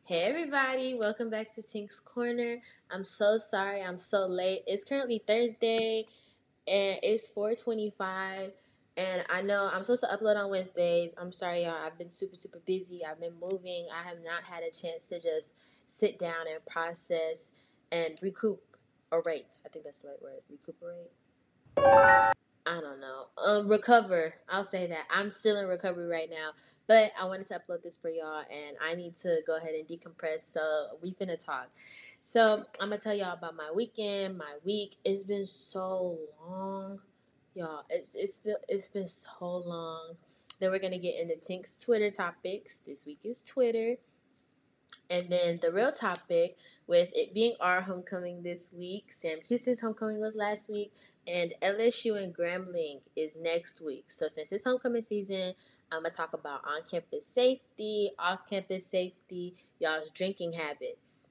Hey everybody, welcome back to Tink's Corner. I'm so sorry I'm so late. It's currently Thursday and it's 4:25 and I know I'm supposed to upload on Wednesdays. I'm sorry y'all. I've been super busy. I've been moving. I have not had a chance to just sit down and process and recuperate. I think that's the right word. Recuperate. I don't know. Recover. I'll say that. I'm still in recovery right now. But I wanted to upload this for y'all and I need to go ahead and decompress. So we finna talk. So I'm gonna tell y'all about my weekend, my week. It's been so long. Y'all, it's been so long. Then we're gonna get into Tink's Twitter topics. This week is Twitter. And then the real topic, with it being our homecoming this week, Sam Houston's homecoming was last week, and LSU and Grambling is next week. So since it's homecoming season, I'm gonna talk about on-campus safety, off-campus safety, y'all's drinking habits.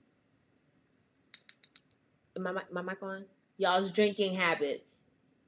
My mic on? Y'all's drinking habits.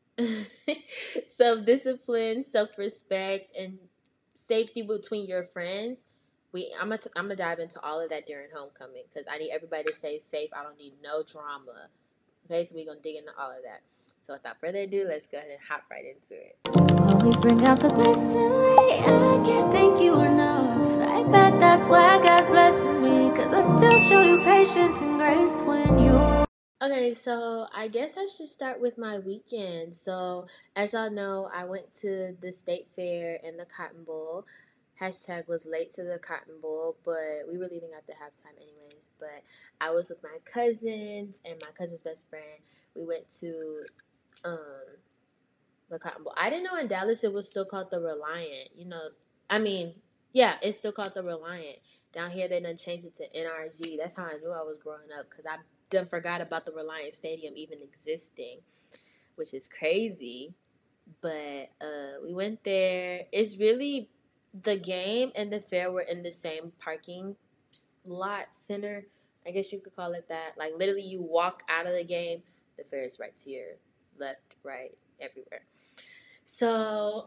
Self-discipline, self-respect, and safety between your friends. I'm gonna dive into all of that during homecoming because I need everybody to stay safe. I don't need no drama. Okay, so we're gonna dig into all of that. So without further ado, let's go ahead and hop right into it. Always bring out the best in me. I can't thank you enough. I bet that's why God's blessing me. Cause I still show you patience and grace when you. Okay, so I guess I should start with my weekend. So, as y'all know, I went to the state fair and the Cotton Bowl. Hashtag was late to the Cotton Bowl, but we were leaving after halftime anyways. But I was with my cousins and my cousin's best friend. We went to um, the Cotton Bowl. I didn't know in Dallas it was still called the Reliant. I mean, yeah, it's still called the Reliant. Down here, they done changed it to NRG. That's how I knew I was growing up because I done forgot about the Reliant Stadium even existing, which is crazy. But we went there. It's really the game and the fair were in the same parking lot center. I guess you could call it that. Like literally, you walk out of the game, the fair is right to your left, right, everywhere. So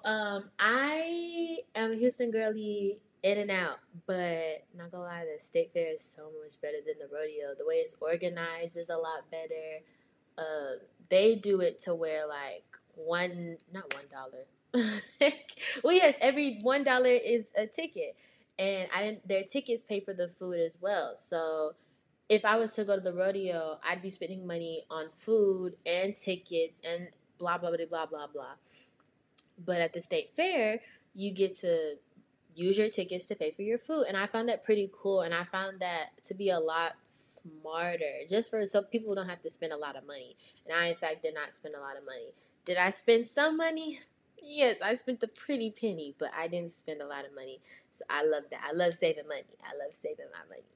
I am a Houston girly in and out, but not gonna lie, the state fair is so much better than the rodeo. The way it's organized is a lot better. They do it to where like not $1. Well, yes, every $1 is a ticket, and I didn't. Their tickets pay for the food as well. So if I was to go to the rodeo, I'd be spending money on food and tickets and blah blah blah blah blah blah. But at the state fair, you get to use your tickets to pay for your food. And I found that pretty cool. And I found that to be a lot smarter, just for so people don't have to spend a lot of money. And I, in fact, did not spend a lot of money. Did I spend some money? Yes, I spent a pretty penny, but I didn't spend a lot of money. So I love that. I love saving money. I love saving my money.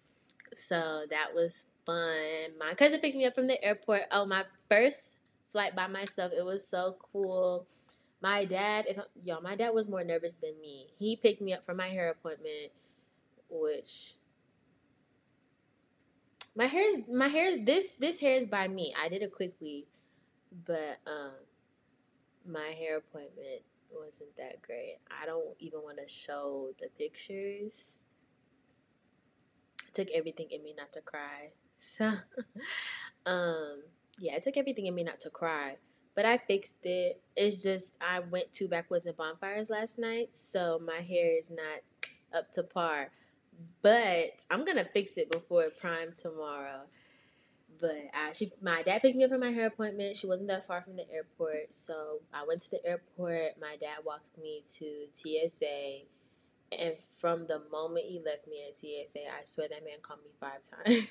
So that was fun. My cousin picked me up from the airport. Oh, my first flight by myself. It was so cool. My dad was more nervous than me. He picked me up for my hair appointment, which this hair is by me. I did a quick weave, but my hair appointment wasn't that great. I don't even want to show the pictures. It took everything in me not to cry. So, yeah, it took everything in me not to cry. But I fixed it. It's just I went to Backwoods and Bonfires last night, so my hair is not up to par. But I'm gonna fix it before Prime tomorrow. But my dad picked me up for my hair appointment. She wasn't that far from the airport, so I went to the airport. My dad walked me to TSA, and from the moment he left me at TSA, I swear that man called me 5 times.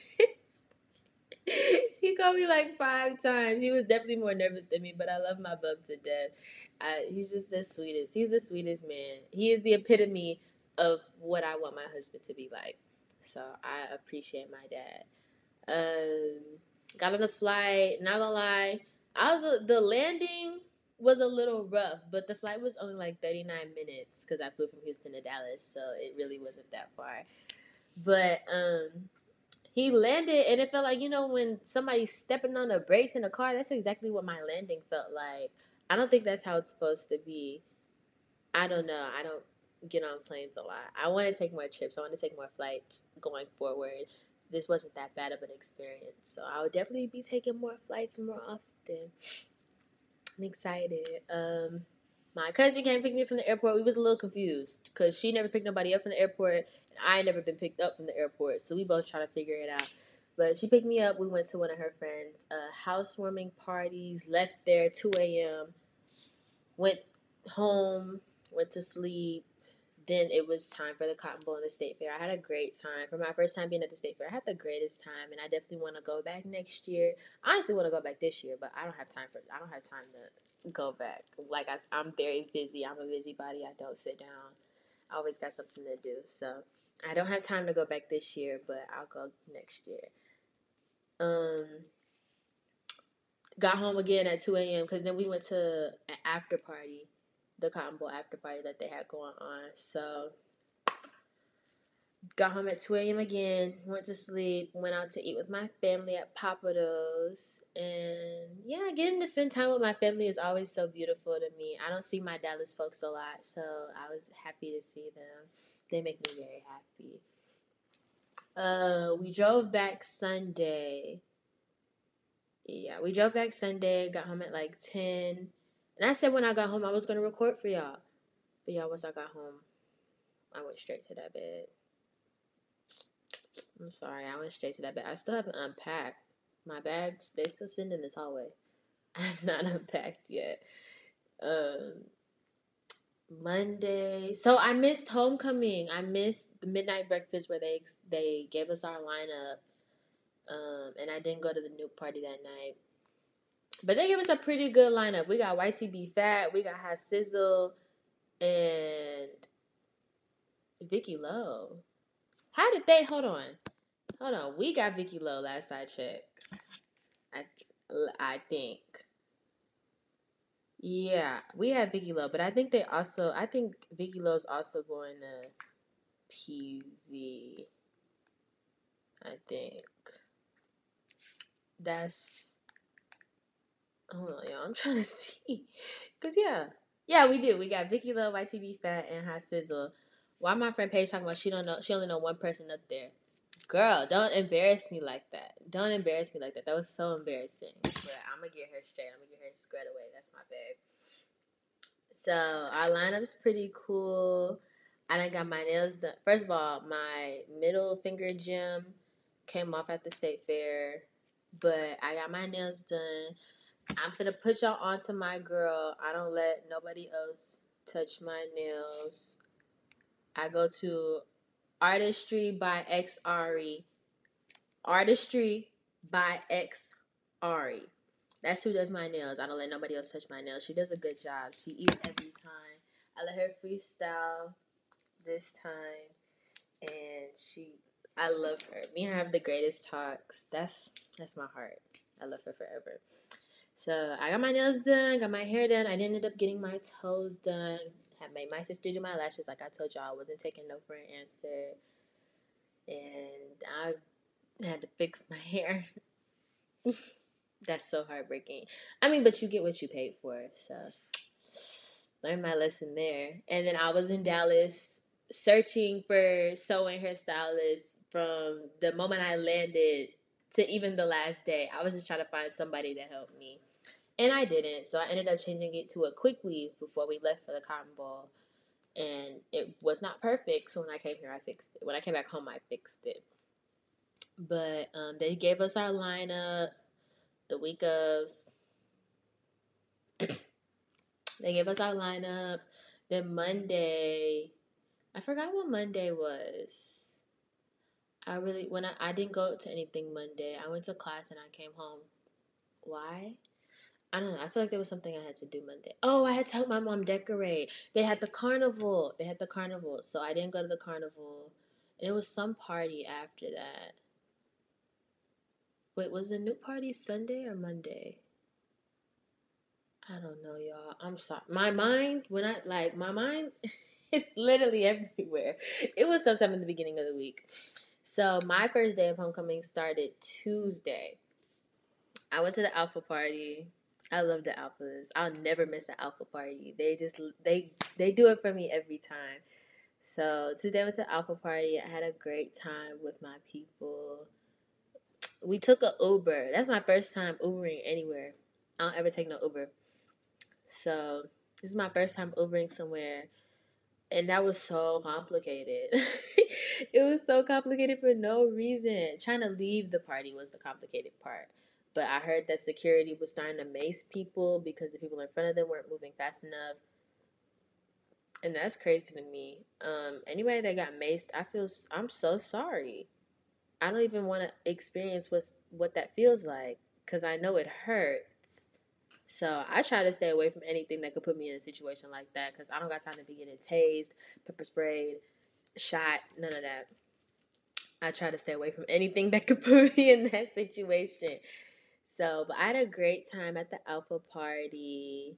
He called me like 5 times. He was definitely more nervous than me, but I love my bub to death. He's just the sweetest. He's the sweetest man. He is the epitome of what I want my husband to be like. So I appreciate my dad. Got on the flight. Not gonna lie, the landing was a little rough, but the flight was only like 39 minutes because I flew from Houston to Dallas, so it really wasn't that far. But he landed, and it felt like, when somebody's stepping on the brakes in a car, that's exactly what my landing felt like. I don't think that's how it's supposed to be. I don't know. get on planes a lot. I want to take more trips. I want to take more flights going forward. This wasn't that bad of an experience, so I would definitely be taking more flights more often. I'm excited. My cousin came pick me up from the airport. We was a little confused because she never picked nobody up from the airport, and I never been picked up from the airport. So we both trying to figure it out. But she picked me up. We went to one of her friends' housewarming parties. Left there 2 a.m. Went home. Went to sleep. Then it was time for the Cotton Bowl and the State Fair. I had a great time. For my first time being at the State Fair, I had the greatest time, and I definitely want to go back next year. I honestly want to go back this year, but I don't have time to go back. Like I'm very busy. I'm a busybody. I don't sit down. I always got something to do, so I don't have time to go back this year, but I'll go next year. Got home again at 2 a.m. because then we went to an after party, the Cotton Bowl after party that they had going on. So got home at 2 a.m. again, went to sleep, went out to eat with my family at Papados. And yeah, getting to spend time with my family is always so beautiful to me. I don't see my Dallas folks a lot, so I was happy to see them. They make me very happy. We drove back Sunday. Yeah, we drove back Sunday, got home at like 10. And I said when I got home I was going to record for y'all. But y'all, once I got home, I went straight to that bed. I'm sorry, I went straight to that bed. I still haven't unpacked. My bags, they still sitting in this hallway. I have not unpacked yet. Monday. So I missed homecoming. I missed the midnight breakfast where they gave us our lineup. And I didn't go to the nuke party that night. But they gave us a pretty good lineup. We got YCB Fat, we got Hot Sizzle, and Vicky Lowe. How did they? Hold on. We got Vicky Lowe last I checked. I think. Yeah, we had Vicky Lowe, but I think Vicky Lowe's also going to PV. I think. Hold on, y'all. I'm trying to see. Because, yeah, we do. We got Vicky Lowe, YTV Fat, and Hot Sizzle. Why my friend Paige talking about she only know one person up there? Girl, don't embarrass me like that. Don't embarrass me like that. That was so embarrassing. But I'm going to get her straight. I'm going to get her squared away. That's my babe. So, our lineup's pretty cool. I done got my nails done. First of all, my middle finger gem came off at the state fair. But I got my nails done. I'm finna put y'all onto my girl. I don't let nobody else touch my nails. I go to Artistry by X Ari. Artistry by X Ari. That's who does my nails. I don't let nobody else touch my nails. She does a good job. She eats every time. I let her freestyle this time. And I love her. Me and her have the greatest talks. That's my heart. I love her forever. So I got my nails done, got my hair done. I didn't end up getting my toes done. Had made my sister do my lashes. Like I told y'all, I wasn't taking no for an answer. And I had to fix my hair. That's so heartbreaking. I mean, but you get what you paid for. So learned my lesson there. And then I was in Dallas searching for sewing hairstylists from the moment I landed to even the last day. I was just trying to find somebody to help me. And I didn't, so I ended up changing it to a quick weave before we left for the Cotton Bowl. And it was not perfect, so when I came here, I fixed it. When I came back home, I fixed it. But they gave us our lineup the week of... They gave us our lineup. Then Monday... I forgot what Monday was. I didn't go to anything Monday. I went to class and I came home. Why? I don't know. I feel like there was something I had to do Monday. Oh, I had to help my mom decorate. They had the carnival. So I didn't go to the carnival. And it was some party after that. Wait, was the new party Sunday or Monday? I don't know, y'all. I'm sorry. My mind is literally everywhere. It was sometime in the beginning of the week. So my first day of homecoming started Tuesday. I went to the Alpha party. I love the Alphas. I'll never miss an Alpha party. They do it for me every time. So Tuesday was an alpha party. I had a great time with my people. We took a Uber. That's my first time Ubering anywhere. I don't ever take no Uber. So this is my first time Ubering somewhere. And that was so complicated. It was so complicated for no reason. Trying to leave the party was the complicated part. But I heard that security was starting to mace people because the people in front of them weren't moving fast enough. And that's crazy to me. Anybody that got maced, I'm so sorry. I don't even want to experience what that feels like because I know it hurts. So I try to stay away from anything that could put me in a situation like that because I don't got time to be getting tased, pepper sprayed, shot, none of that. I try to stay away from anything that could put me in that situation. So, but I had a great time at the Alpha party.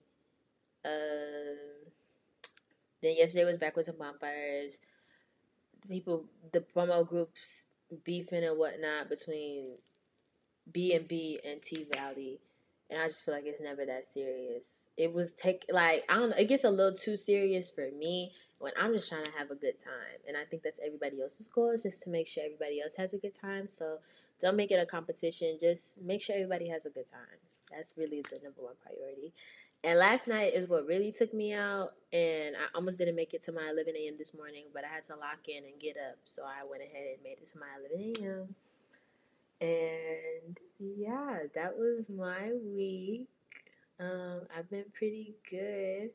Then yesterday was Backwards and Bonfires. The promo groups beefing and whatnot between B&B and T Valley. And I just feel like it's never that serious. It was I don't know, it gets a little too serious for me when I'm just trying to have a good time. And I think that's everybody else's goal, is just to make sure everybody else has a good time. So don't make it a competition. Just make sure everybody has a good time. That's really the number one priority. And last night is what really took me out. And I almost didn't make it to my 11 a.m. this morning, but I had to lock in and get up. So I went ahead and made it to my 11 a.m. And yeah, that was my week. I've been pretty good.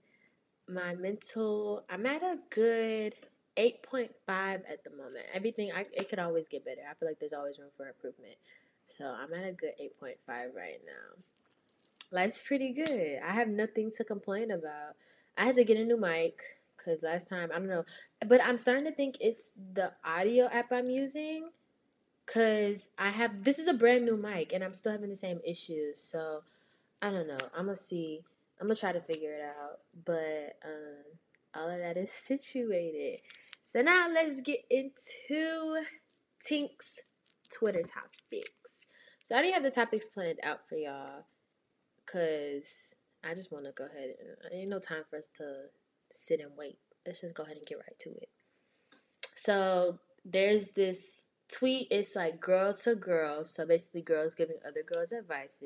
I'm at a good 8.5 at the moment. It could always get better. I feel like there's always room for improvement. So I'm at a good 8.5 right now. Life's pretty good. I have nothing to complain about. I had to get a new mic because last time, I don't know. But I'm starting to think it's the audio app I'm using. Cause this is a brand new mic and I'm still having the same issues. So I don't know. I'm gonna see. I'm gonna try to figure it out. But all of that is situated. So now let's get into Tink's Twitter topics. So I already have the topics planned out for y'all. Cause I just want to go ahead and ain't no time for us to sit and wait. Let's just go ahead and get right to it. So there's this tweet. It's like girl to girl. So basically, girls giving other girls advice.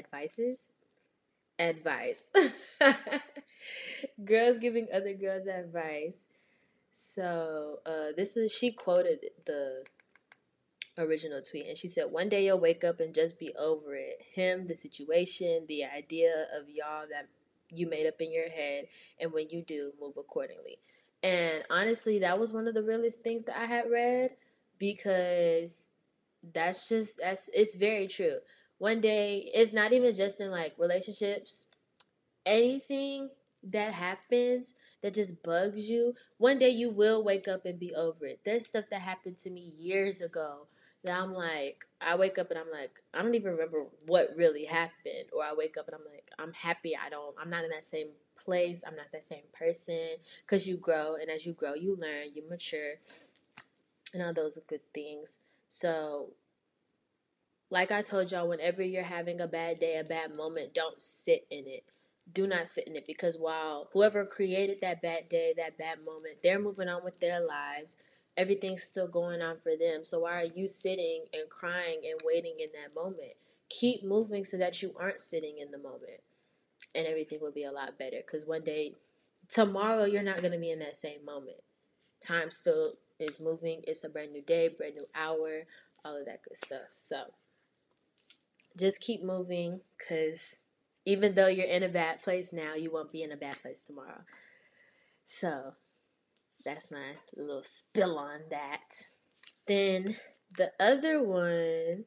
Girls giving other girls advice. So she quoted the original tweet, and she said, "One day you'll wake up and just be over it. Him, the situation, the idea of y'all that you made up in your head, and when you do, move accordingly." And honestly, that was one of the realest things that I had read, because it's very true. One day, it's not even just in like relationships, anything that happens that just bugs you, one day you will wake up and be over it. There's stuff that happened to me years ago that I wake up and I'm like, I don't even remember what really happened. Or I wake up and I'm like, I'm happy I'm not in that same place. I'm not that same person. Because you grow, and as you grow, you learn, you mature, and all those are good things. So, like I told y'all, whenever you're having a bad day, a bad moment, don't sit in it. Do not sit in it, because while whoever created that bad day, that bad moment, they're moving on with their lives. Everything's still going on for them. So why are you sitting and crying and waiting in that moment? Keep moving so that you aren't sitting in the moment, and everything will be a lot better. Because one day, tomorrow, you're not going to be in that same moment. Time still is moving. It's a brand new day, brand new hour, all of that good stuff. So just keep moving, because even though you're in a bad place now, you won't be in a bad place tomorrow. So that's my little spill on that. Then the other one,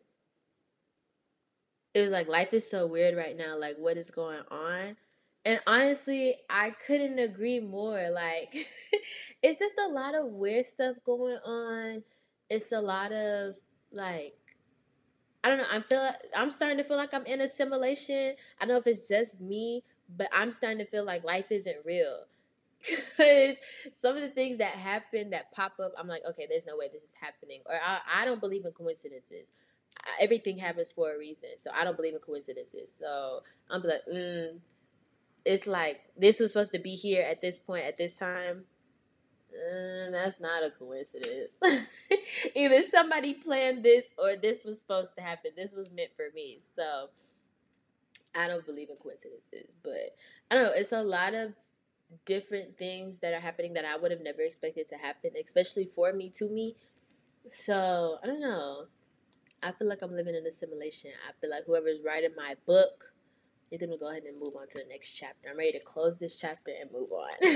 it was like, life is so weird right now. Like, what is going on? And honestly, I couldn't agree more. Like, it's just a lot of weird stuff going on. It's a lot of, like, I don't know. I'm starting to feel like I'm in a simulation. I don't know if it's just me, but I'm starting to feel like life isn't real. Because some of the things that happen, that pop up, I'm like, okay, there's no way this is happening. Or I don't believe in coincidences. Everything happens for a reason. So I don't believe in coincidences. So I'm like, it's like, this was supposed to be here at this point, at this time. That's not a coincidence. Either somebody planned this or this was supposed to happen. This was meant for me. So I don't believe in coincidences, but I don't know. It's a lot of different things that are happening that I would have never expected to happen, especially for me, to me. So I don't know. I feel like I'm living in a simulation. I feel like whoever's writing my book, they're gonna go ahead and move on to the next chapter. I'm ready to close this chapter and move on.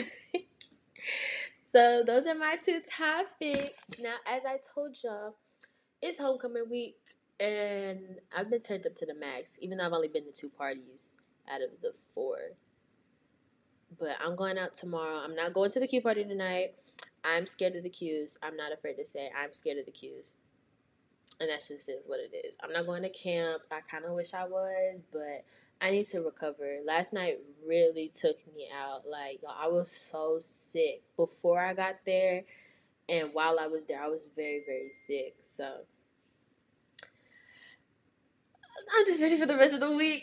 So those are my two topics. Now, as I told y'all, it's homecoming week, and I've been turned up to the max, even though I've only been to 2 parties out of the 4. But I'm going out tomorrow. I'm not going to the Q party tonight. I'm scared of the Qs. I'm not afraid to say I'm scared of the Qs. And that just is what it is. I'm not going to camp. I kind of wish I was, but I need to recover. Last night really took me out. Like, I was so sick before I got there. And while I was there, I was very, very sick. So I'm just ready for the rest of the week.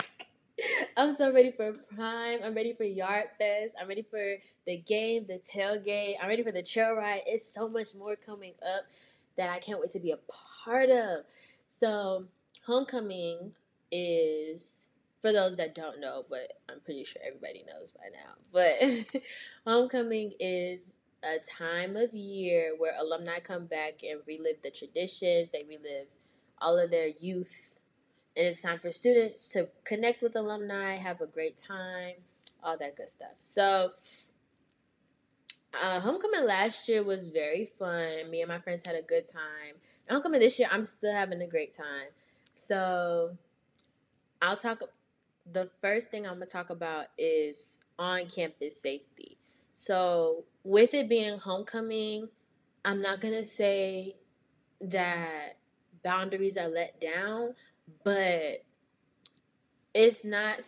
I'm so ready for Prime. I'm ready for Yard Fest. I'm ready for the game, the tailgate. I'm ready for the trail ride. It's so much more coming up that I can't wait to be a part of. So, homecoming is, for those that don't know, but I'm pretty sure everybody knows by now. But homecoming is a time of year where alumni come back and relive the traditions. They relive all of their youth, and it's time for students to connect with alumni, have a great time, all that good stuff. So, homecoming last year was very fun. Me and my friends had a good time. Homecoming this year, I'm still having a great time. So, I'll talk. The first thing I'm gonna talk about is on-campus safety. So, with it being homecoming, I'm not gonna say that boundaries are let down, but it's not.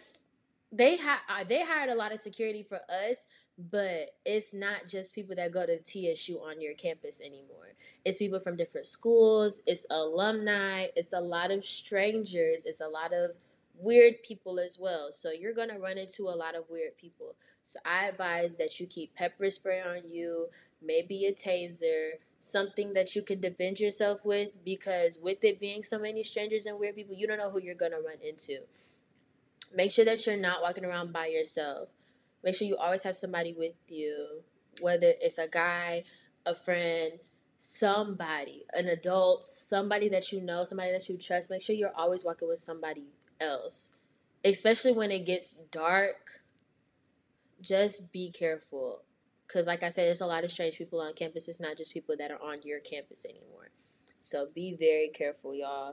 They hired a lot of security for us, but it's not just people that go to TSU on your campus anymore. It's people from different schools. It's alumni. It's a lot of strangers. It's a lot of weird people as well. So you're gonna run into a lot of weird people. So I advise that you keep pepper spray on you, maybe a taser, something that you can defend yourself with, because with it being so many strangers and weird people, you don't know who you're gonna run into. Make sure that you're not walking around by yourself. Make sure you always have somebody with you, whether it's a guy, a friend, somebody, an adult, somebody that you know, somebody that you trust. Make sure you're always walking with somebody else. Especially when it gets dark, just be careful. Because, like I said, there's a lot of strange people on campus. It's not just people that are on your campus anymore. So be very careful, y'all.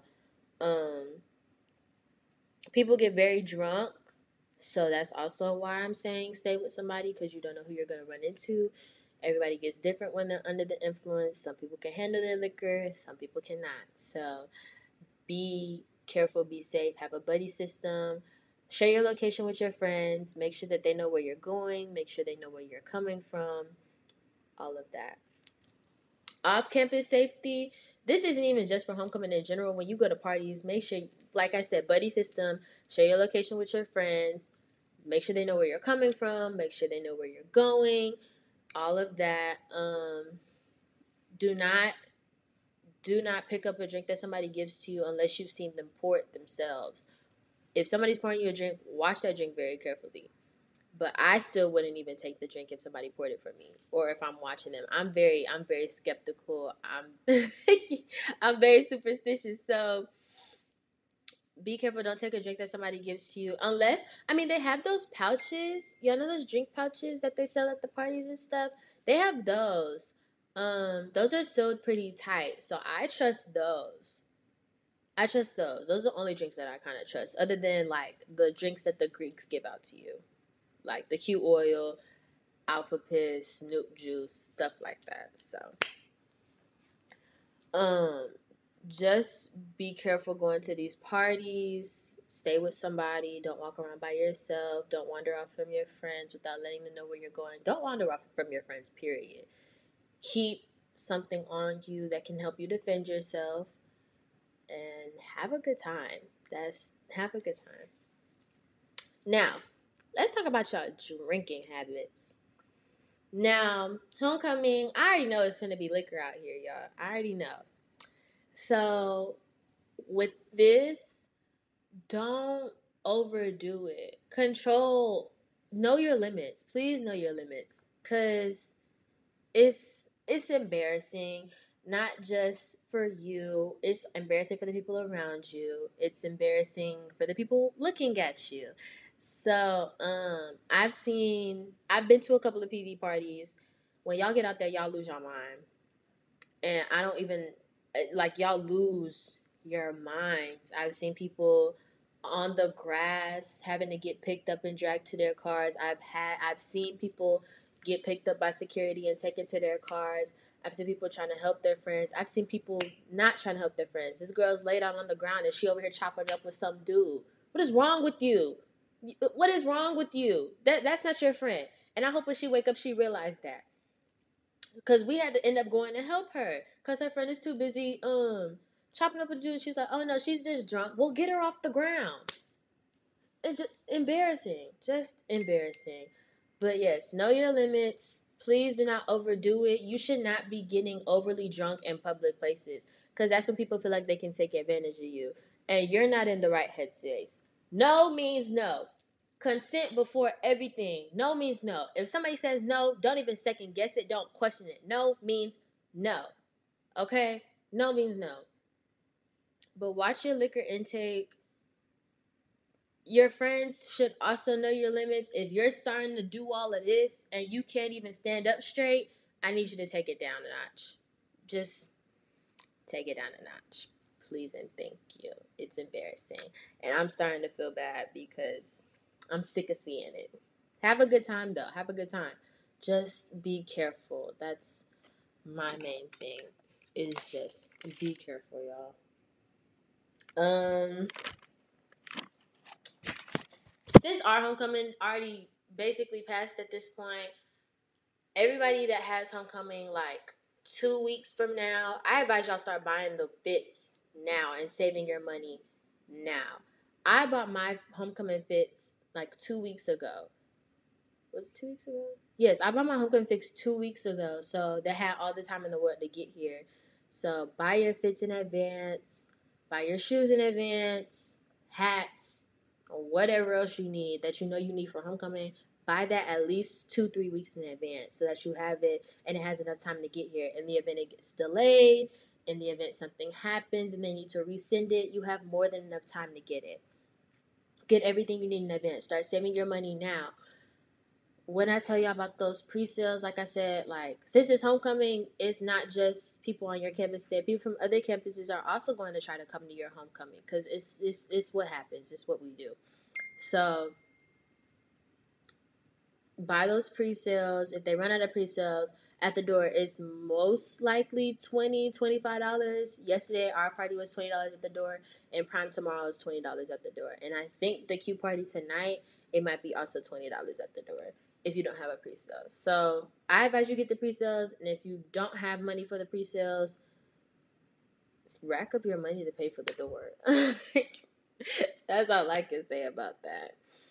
People get very drunk, so that's also why I'm saying stay with somebody, because you don't know who you're going to run into. Everybody gets different when they're under the influence. Some people can handle their liquor, some people cannot. So be careful, be safe, have a buddy system. Share your location with your friends. Make sure that they know where you're going. Make sure they know where you're coming from. All of that. Off campus safety. This isn't even just for homecoming in general. When you go to parties, make sure, like I said, buddy system, share your location with your friends, make sure they know where you're coming from, make sure they know where you're going, all of that. Do not pick up a drink that somebody gives to you unless you've seen them pour it themselves. If somebody's pouring you a drink, watch that drink very carefully. But I still wouldn't even take the drink if somebody poured it for me, or if I'm watching them. I'm very skeptical. I'm very superstitious. So be careful. Don't take a drink that somebody gives to you, unless, I mean, they have those pouches. You know those drink pouches that they sell at the parties and stuff. They have those. Those are sealed pretty tight, so I trust those. I trust those. Those are the only drinks that I kind of trust, other than like the drinks that the Greeks give out to you, like the Q oil, Alpha Piss, Snoop Juice, stuff like that. So, just be careful going to these parties. Stay with somebody. Don't walk around by yourself. Don't wander off from your friends without letting them know where you're going. Don't wander off from your friends, period. Keep something on you that can help you defend yourself, and have a good time. Have a good time. Now, let's talk about y'all drinking habits. Now, homecoming, I already know it's gonna be liquor out here, y'all. I already know. So with this, don't overdo it. Know your limits. Please know your limits, cause it's embarrassing, not just for you. It's embarrassing for the people around you. It's embarrassing for the people looking at you. So, I've been to a couple of PV parties. When y'all get out there, y'all lose your mind, and I don't even like y'all lose your minds. I've seen people on the grass having to get picked up and dragged to their cars. I've seen people get picked up by security and taken to their cars. I've seen people trying to help their friends. I've seen people not trying to help their friends. This girl's laid out on the ground and she over here chopping up with some dude. What is wrong with you? What is wrong with you? That's not your friend. And I hope when she wake up she realized that, because we had to end up going to help her because her friend is too busy chopping up a dude. She's like, oh no, she's just drunk. Well, get her off the ground. And just embarrassing. But yes, know your limits. Please do not overdo it. You should not be getting overly drunk in public places, because that's when people feel like they can take advantage of you, and you're not in the right headspace. No means no. Consent before everything. No means no. If somebody says no, don't even second guess it. Don't question it. No means no. Okay? No means no. But watch your liquor intake. Your friends should also know your limits. If you're starting to do all of this and you can't even stand up straight, I need you to take it down a notch. Just take it down a notch. Please and thank you. It's embarrassing. And I'm starting to feel bad because I'm sick of seeing it. Have a good time though. Have a good time. Just be careful. That's my main thing. Is just be careful, y'all. Since our homecoming already basically passed at this point, everybody that has homecoming like 2 weeks from now, I advise y'all start buying the fits now and saving your money now. I bought my homecoming fits like 2 weeks ago. Was it 2 weeks ago? Yes, I bought my homecoming fix 2 weeks ago, so they had all the time in the world to get here. So buy your fits in advance, buy your shoes in advance, hats, or whatever else you need that you know you need for homecoming. Buy that at least 2-3 weeks in advance so that you have it and it has enough time to get here. In the event it gets delayed, in the event something happens and they need to resend it, you have more than enough time to get it. Get everything you need in advance. Start saving your money now. When I tell y'all about those pre-sales, like I said, like since it's homecoming, it's not just people on your campus there. People from other campuses are also going to try to come to your homecoming because it's what happens. It's what we do. So buy those pre-sales. If they run out of pre-sales at the door, it's most likely $20-$25. Yesterday our party was $20 at the door, and Prime tomorrow is $20 at the door. And I think the Q party tonight, it might be also $20 at the door if you don't have a pre-sale. So I advise you get the pre-sales, and if you don't have money for the pre-sales, rack up your money to pay for the door. That's all I can say about that.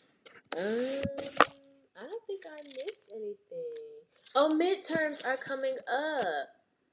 I don't think I missed anything. Oh, midterms are coming up.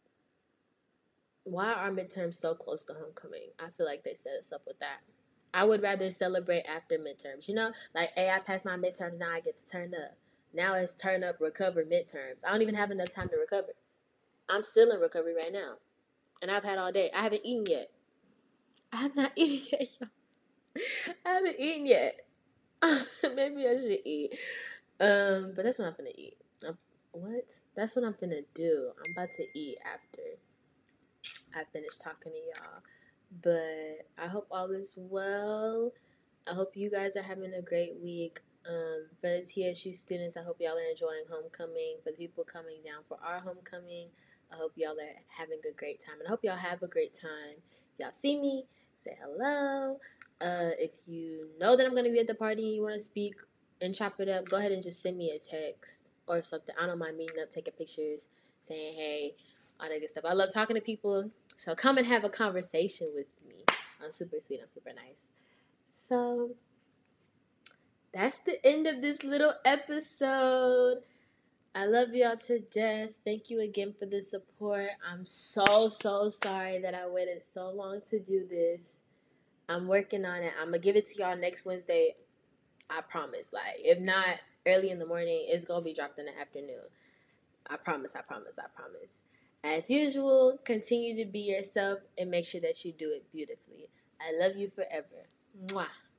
Why are midterms so close to homecoming? I feel like they set us up with that. I would rather celebrate after midterms. You know, like, hey, I passed my midterms, now I get to turn up. Now it's turn up, recover midterms. I don't even have enough time to recover. I'm still in recovery right now. And I've had all day. I haven't eaten yet. I have not eaten yet, y'all. I haven't eaten yet. Maybe I should eat. But that's what I'm gonna eat. What? That's what I'm gonna do. I'm about to eat after I finish talking to y'all. But I hope all is well. I hope you guys are having a great week. For the TSU students, I hope y'all are enjoying homecoming. For the people coming down for our homecoming, I hope y'all are having a great time. And I hope y'all have a great time. If y'all see me, say hello. If you know that I'm going to be at the party and you want to speak and chop it up, go ahead and just send me a text or something. I don't mind meeting up, taking pictures, saying hey, all that good stuff. I love talking to people. So come and have a conversation with me. I'm super sweet. I'm super nice. So that's the end of this little episode. I love y'all to death. Thank you again for the support. I'm so sorry that I waited so long to do this. I'm working on it. I'm gonna give it to y'all next Wednesday. I promise. Like, if not early in the morning, it's gonna be dropped in the afternoon. I promise. As usual, continue to be yourself and make sure that you do it beautifully. I love you forever. Mwah.